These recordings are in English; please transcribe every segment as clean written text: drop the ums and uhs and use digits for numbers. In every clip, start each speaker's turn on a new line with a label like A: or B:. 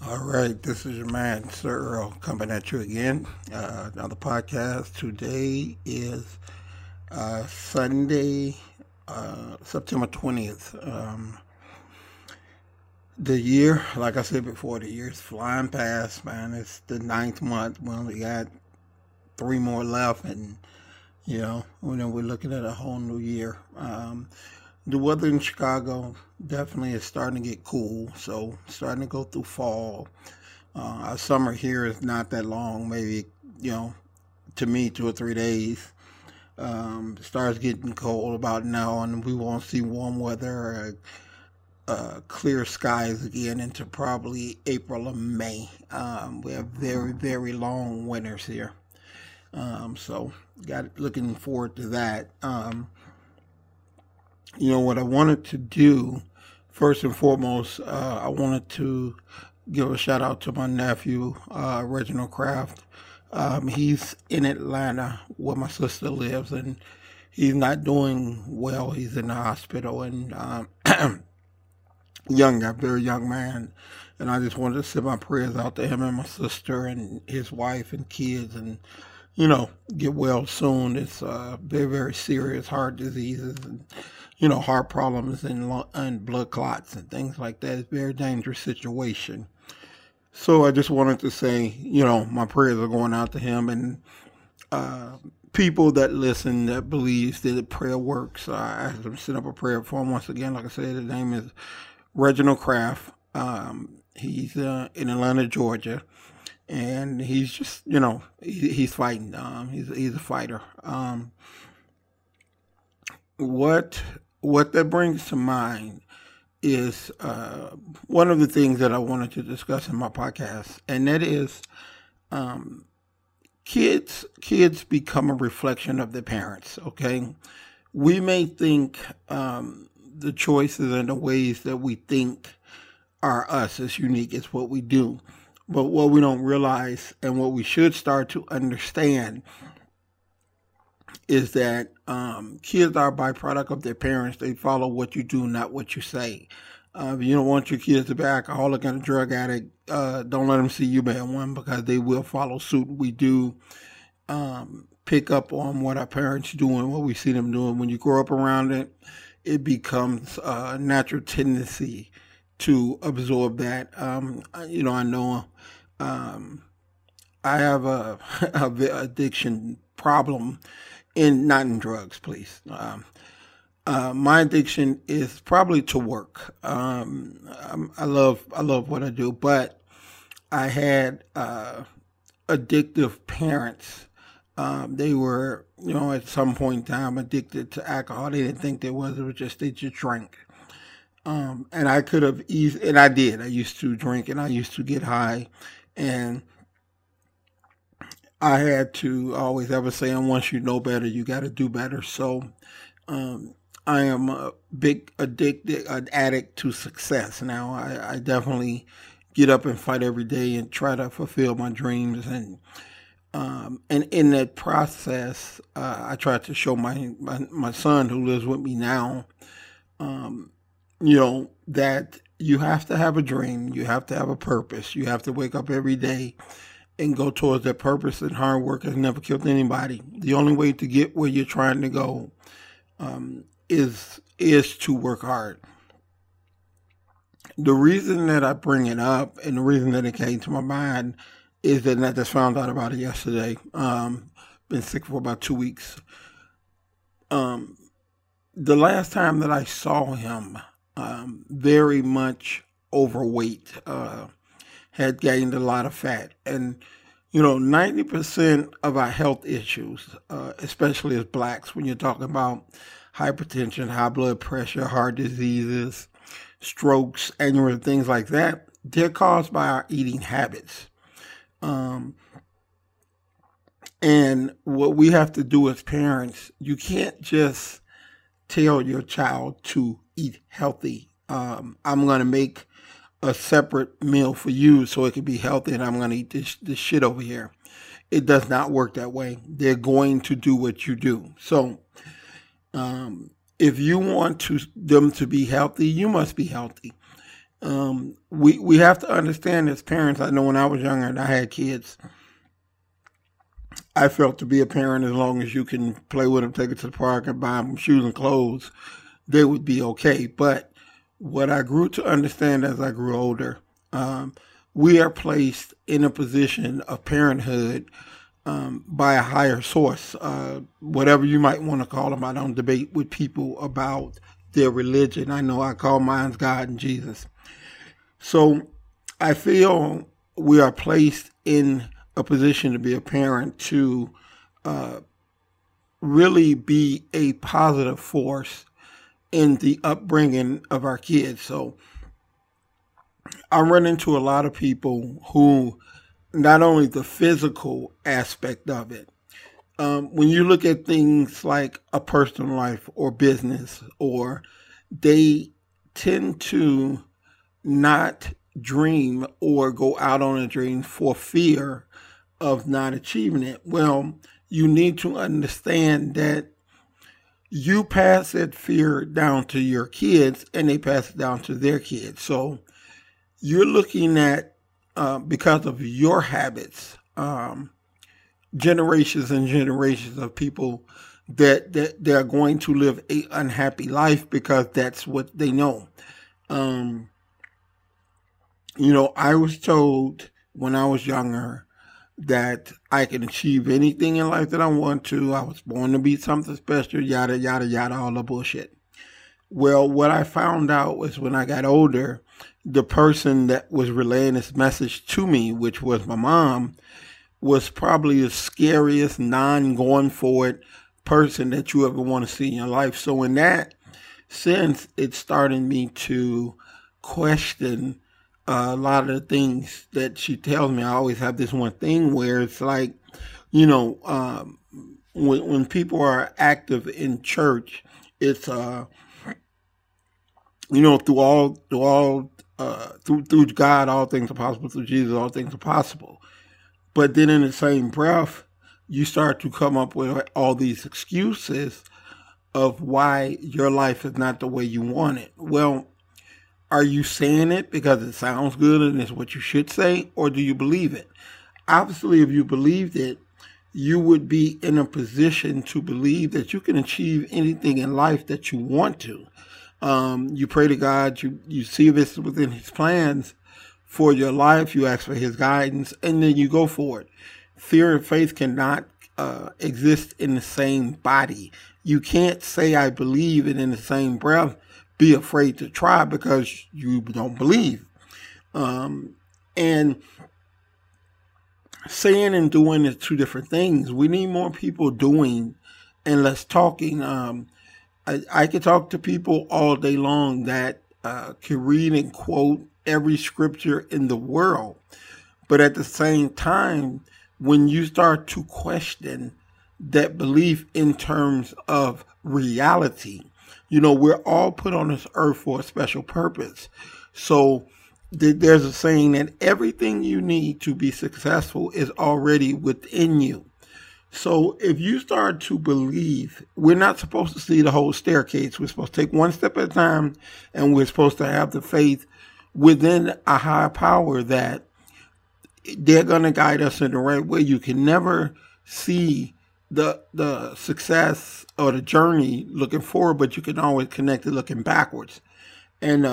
A: All right, this is your man, Sir Earl, coming at you again. Another podcast. Today is Sunday, September 20th. The year, like I said before, the year's flying past, man. It's the ninth month. We only got three more left, and, we're looking at a whole new year. The weather in Chicago definitely is starting to get cool, so starting to go through fall. Our summer here is not that long, maybe, you know, to me, 2 or 3 days. It starts getting cold about now, and we won't see warm weather, clear skies again into probably April or May. We have very, very long winters here. So, got looking forward to that. What I wanted to do, first and foremost, I wanted to give a shout out to my nephew, Reginald Kraft. He's in Atlanta where my sister lives, and he's not doing well. He's in the hospital, and very young man. And I just wanted to send my prayers out to him and my sister and his wife and kids, and get well soon. It's very, very serious heart diseases and heart problems and blood clots and things like that. It's a very dangerous situation. So I just wanted to say, my prayers are going out to him and people that listen that believes that prayer works. I asked them to send up a prayer for him once again. Like I said, his name is Reginald Kraft. He's in Atlanta, Georgia, and he's just, he's fighting. He's a fighter. What that brings to mind is one of the things that I wanted to discuss in my podcast, and that is kids become a reflection of their parents. Okay, we may think the choices and the ways that we think are us is unique. It's what we do, but what we don't realize and what we should start to understand is that kids are a byproduct of their parents. They follow what you do, not what you say. If you don't want your kids to be alcoholic and a drug addict, don't let them see you being one, because they will follow suit. We do pick up on what our parents do and what we see them doing. When you grow up around it, it becomes a natural tendency to absorb that. I know I have a addiction problem, not in drugs, please. My addiction is probably to work. I love what I do, but I had addictive parents. They were, at some point in time addicted to alcohol. They didn't think there was. It was just they just drank. And I could have easily, and I did. I used to drink, and I used to get high, and I had to always have a saying: once you know better, you got to do better. So, I am a big an addict to success. Now, I definitely get up and fight every day and try to fulfill my dreams, and in that process, I try to show my son who lives with me now, um, that you have to have a dream, you have to have a purpose, you have to wake up every day and go towards that purpose. And hard work has never killed anybody. The only way to get where you're trying to go is to work hard. The reason that I bring it up and the reason that it came to my mind is that I just found out about it yesterday. Been sick for about 2 weeks. Um, the last time that I saw him, very much overweight, had gained a lot of fat. And 90% of our health issues, especially as blacks, when you're talking about hypertension, high blood pressure, heart diseases, strokes, aneurysm, things like that, they're caused by our eating habits. Um, and what we have to do as parents, you can't just tell your child to eat healthy. I'm going to make a separate meal for you so it can be healthy, and I'm going to eat this shit over here. It does not work that way. They're going to do what you do. So, if you want them to be healthy, you must be healthy. We have to understand as parents. I know when I was younger and I had kids, I felt to be a parent as long as you can play with them, take it to the park, and buy them shoes and clothes, they would be okay. But what I grew to understand as I grew older, we are placed in a position of parenthood by a higher source, whatever you might want to call them. I don't debate with people about their religion. I know I call mine God and Jesus. So I feel we are placed in a position to be a parent to really be a positive force in the upbringing of our kids. So I run into a lot of people who, not only the physical aspect of it, when you look at things like a personal life or business, or they tend to not dream or go out on a dream for fear of not achieving it. Well, you need to understand that you pass that fear down to your kids and they pass it down to their kids. So you're looking at, because of your habits, generations and generations of people that they're going to live a unhappy life because that's what they know. I was told when I was younger that I can achieve anything in life that I want to. I was born to be something special, yada, yada, yada, all the bullshit. Well, what I found out was when I got older, the person that was relaying this message to me, which was my mom, was probably the scariest non-going for it person that you ever want to see in your life. So in that sense, it started me to question a lot of the things that she tells me. I always have this one thing where it's like, when people are active in church, it's through God, all things are possible. Through Jesus, all things are possible. But then in the same breath, you start to come up with all these excuses of why your life is not the way you want it. Well, are you saying it because it sounds good and it's what you should say, or do you believe it? Obviously, if you believed it, you would be in a position to believe that you can achieve anything in life that you want to. You pray to God, you see if it's within His plans for your life, you ask for His guidance, and then you go for it. Fear and faith cannot exist in the same body. You can't say I believe and in the same breath be afraid to try because you don't believe. And saying and doing is two different things. We need more people doing and less talking. I could talk to people all day long that can read and quote every scripture in the world. But at the same time, when you start to question that belief in terms of reality, we're all put on this earth for a special purpose. So there's a saying that everything you need to be successful is already within you. So if you start to believe, we're not supposed to see the whole staircase. We're supposed to take one step at a time, and we're supposed to have the faith within a higher power that they're going to guide us in the right way. You can never see the success or the journey looking forward, but you can always connect it looking backwards. And,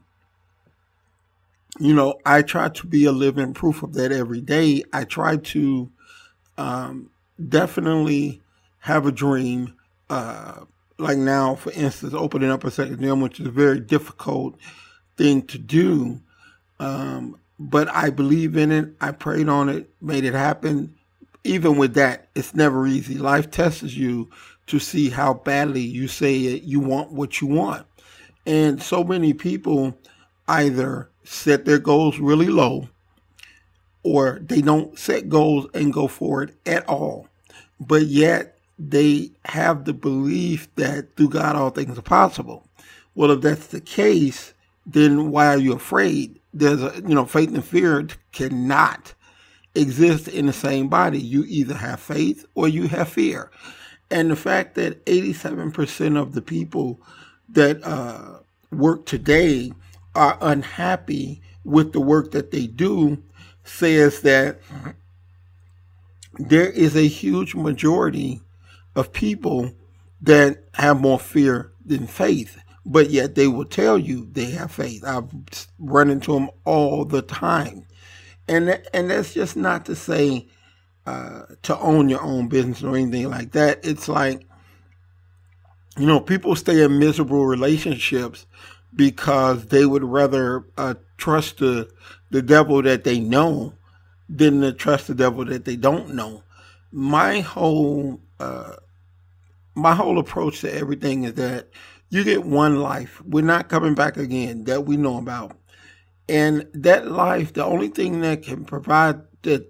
A: I try to be a living proof of that every day. I try to definitely have a dream. Like now, for instance, opening up a second gym, which is a very difficult thing to do. But I believe in it. I prayed on it, made it happen. Even with that, it's never easy. Life tests you to see how badly you say it, you want what you want. And so many people either set their goals really low, or they don't set goals and go for it at all. But yet they have the belief that through God all things are possible. Well, if that's the case, then why are you afraid? There's faith and fear cannot exist in the same body. You either have faith or you have fear. And the fact that 87% of the people that work today are unhappy with the work that they do says that there is a huge majority of people that have more fear than faith, but yet they will tell you they have faith. I've run into them all the time. And that's just not to say to own your own business or anything like that. It's like, people stay in miserable relationships because they would rather trust the devil that they know than to trust the devil that they don't know. My whole approach to everything is that you get one life. We're not coming back again, that we know about. And that life, the only thing that can provide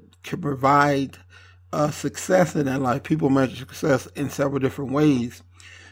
A: success in that life, people measure success in several different ways.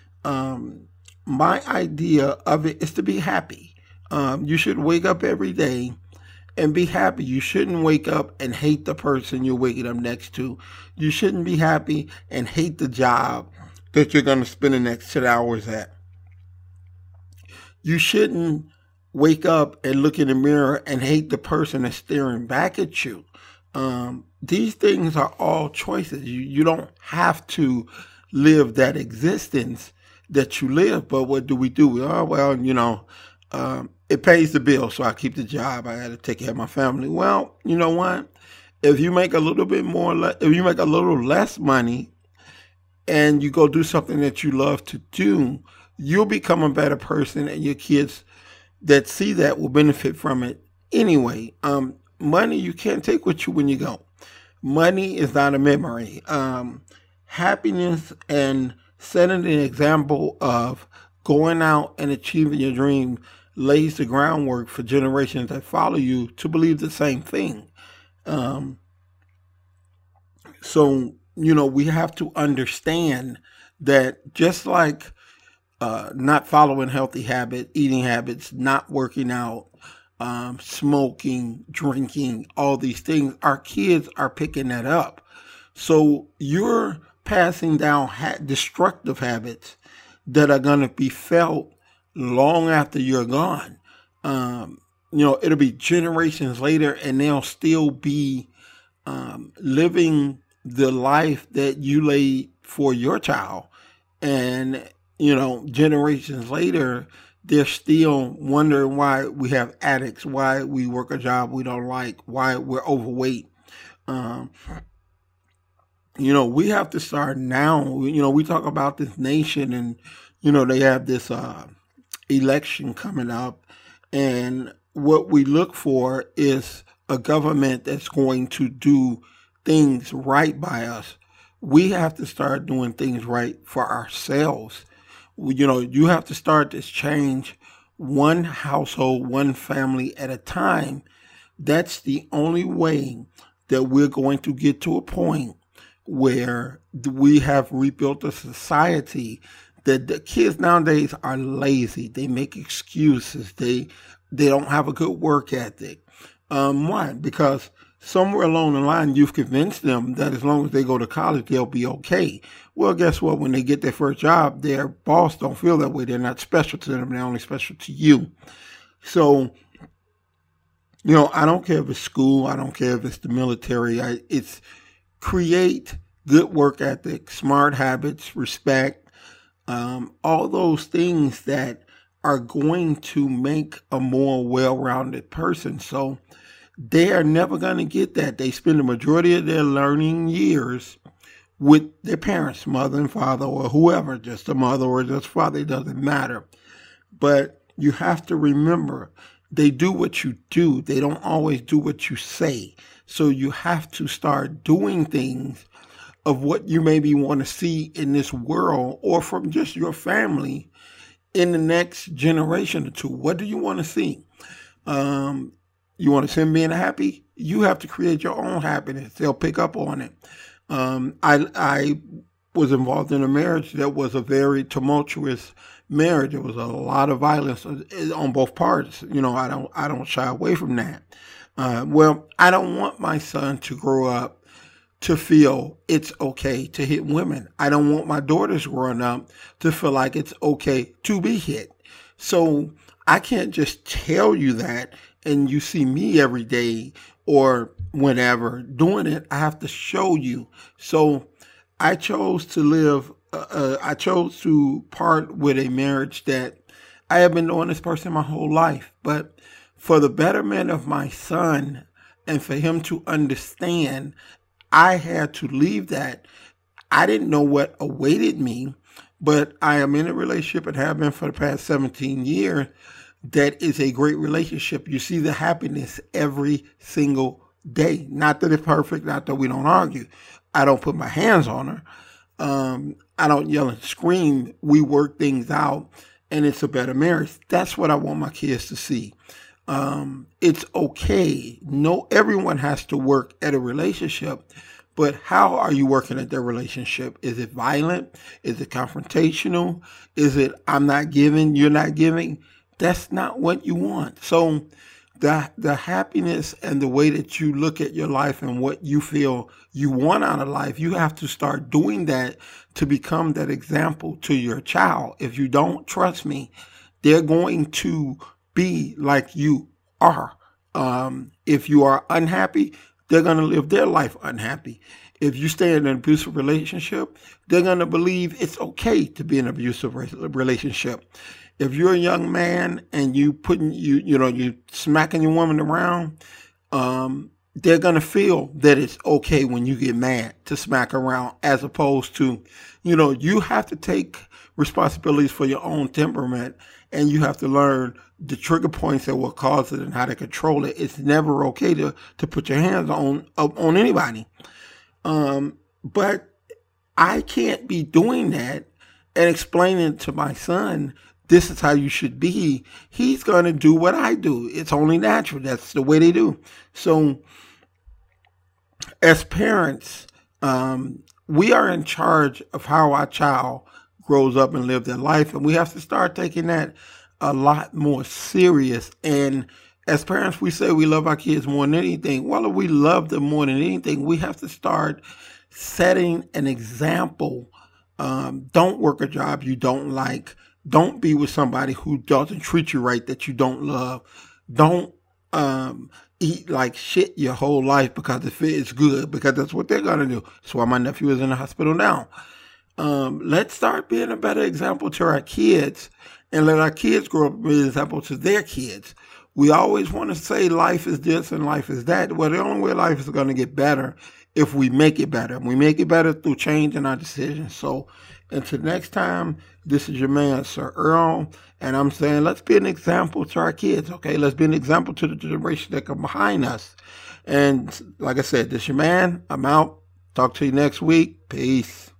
A: My idea of it is to be happy. You should wake up every day and be happy. You shouldn't wake up and hate the person you're waking up next to. You shouldn't be happy and hate the job that you're going to spend the next 10 hours at. You shouldn't wake up and look in the mirror and hate the person that's staring back at you. These things are all choices. You don't have to live that existence that you live, but what do we do? Oh, well, it pays the bill, so I keep the job. I got to take care of my family. Well, you know what? If you make a little bit more, if you make a little less money and you go do something that you love to do, you'll become a better person, and your kids that see that will benefit from it anyway. Money, you can't take with you when you go. Money is not a memory. Happiness and setting an example of going out and achieving your dream lays the groundwork for generations that follow you to believe the same thing. So, we have to understand that just like not following healthy habits, eating habits, not working out, smoking, drinking, all these things, our kids are picking that up. So you're passing down destructive habits that are going to be felt long after you're gone. It'll be generations later and they'll still be living the life that you laid for your child. And, generations later, they're still wondering why we have addicts, why we work a job we don't like, why we're overweight. We have to start now. We talk about this nation and, they have this election coming up. And what we look for is a government that's going to do things right by us. We have to start doing things right for ourselves. You have to start this change one household, one family at a time. That's the only way that we're going to get to a point where we have rebuilt a society that the kids nowadays are lazy. They make excuses. They don't have a good work ethic. Why? Because somewhere along the line, you've convinced them that as long as they go to college, they'll be okay. Well, guess what? When they get their first job, their boss don't feel that way. They're not special to them. They're only special to you. So, I don't care if it's school. I don't care if it's the military. It's create good work ethic, smart habits, respect, all those things that are going to make a more well-rounded person. So they are never going to get that. They spend the majority of their learning years with their parents, mother and father, or whoever, just a mother or just father, it doesn't matter. But you have to remember, they do what you do. They don't always do what you say. So you have to start doing things of what you maybe want to see in this world or from just your family in the next generation or two. What do you want to see? You want to see them being happy? You have to create your own happiness. They'll pick up on it. I was involved in a marriage that was a very tumultuous marriage. There was a lot of violence on both parts. I don't shy away from that. I don't want my son to grow up to feel it's okay to hit women. I don't want my daughters growing up to feel like it's okay to be hit. So I can't just tell you that and you see me every day or whenever doing it. I have to show you. So I chose to live, I chose to part with a marriage that I have been knowing this person my whole life. But for the betterment of my son and for him to understand, I had to leave that. I didn't know what awaited me, but I am in a relationship and have been for the past 17 years. That is a great relationship. You see the happiness every single day. Not that it's perfect, not that we don't argue. I don't put my hands on her. I don't yell and scream. We work things out, and it's a better marriage. That's what I want my kids to see. It's okay. No, everyone has to work at a relationship, but how are you working at their relationship? Is it violent? Is it confrontational? Is it I'm not giving, you're not giving? That's not what you want. So the happiness and the way that you look at your life and what you feel you want out of life, you have to start doing that to become that example to your child. If you don't, trust me, they're going to be like you are. If you are unhappy, they're going to live their life unhappy. If you stay in an abusive relationship, they're going to believe it's okay to be in an abusive relationship. If you're a young man and you smacking your woman around, they're going to feel that it's okay when you get mad to smack around, as opposed to, you have to take responsibilities for your own temperament, and you have to learn the trigger points that will cause it and how to control it. It's never okay to put your hands on anybody. But I can't be doing that and explaining to my son, this is how you should be. He's going to do what I do. It's only natural. That's the way they do. So as parents, we are in charge of how our child grows up and lives their life. And we have to start taking that a lot more serious. And as parents, we say we love our kids more than anything. Well, if we love them more than anything, we have to start setting an example. Don't work a job you don't like. Don't be with somebody who doesn't treat you right, that you don't love. Don't eat like shit your whole life because it feels good, because that's what they're going to do. That's why my nephew is in the hospital now. Let's start being a better example to our kids, and let our kids grow up and be an example to their kids. We always want to say life is this and life is that. Well, the only way life is going to get better if we make it better. And we make it better through changing our decisions. So until next time, this is your man, Sir Earl, and I'm saying let's be an example to our kids, okay? Let's be an example to the generation that come behind us. And like I said, this is your man. I'm out. Talk to you next week. Peace.